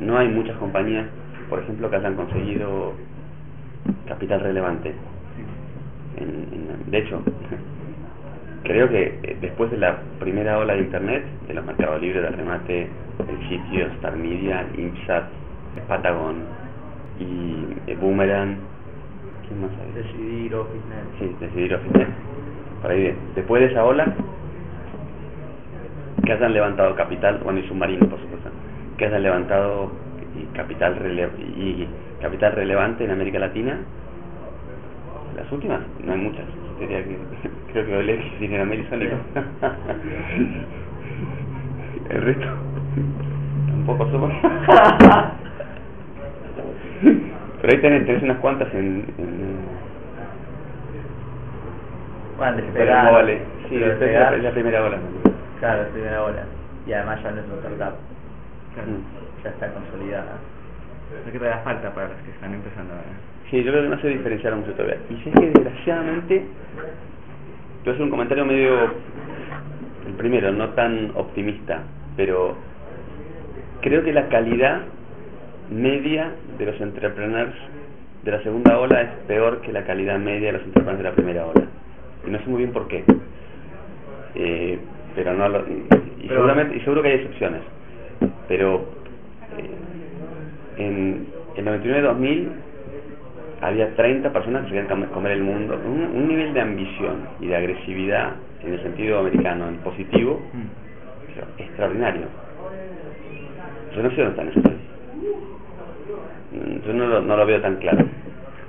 no hay muchas compañías, por ejemplo, que hayan conseguido capital relevante. De hecho, creo que después de la primera ola de internet, de los mercados libres de remate, el sitio, Star Media, IMSAT, Patagon y Boomerang, ¿quién más hay? Decidir, OfficeNet. Sí, Decidir, OfficeNet. Por ahí, después de esa ola, que hayan levantado capital, bueno, y Submarino, por supuesto, que hayan levantado capital relevante en América Latina. Las últimas, no hay muchas. Diría que, creo que OLX y General Sónico. El resto tampoco somos. Pero ahí tenés unas cuantas Bueno, pero despegar. vale. Sí, despegar es la primera ola. Claro, la primera ola. Y además ya no es un startup. Claro. Ya está consolidada. Lo que todavía falta para los que están empezando ahora. Sí, yo creo que no se diferenciaron mucho todavía. Y sé que desgraciadamente, voy a hacer un comentario medio, el primero, no tan optimista, pero creo que la calidad media de los entrepreneurs de la segunda ola es peor que la calidad media de los entrepreneurs de la primera ola. Y no sé muy bien por qué. Pero no lo, y seguro que hay excepciones. Pero en 99-2000 había 30 personas que querían comer el mundo, un nivel de ambición y de agresividad en el sentido americano, en positivo, extraordinario. Yo no sé dónde están esos. Yo no lo veo tan claro.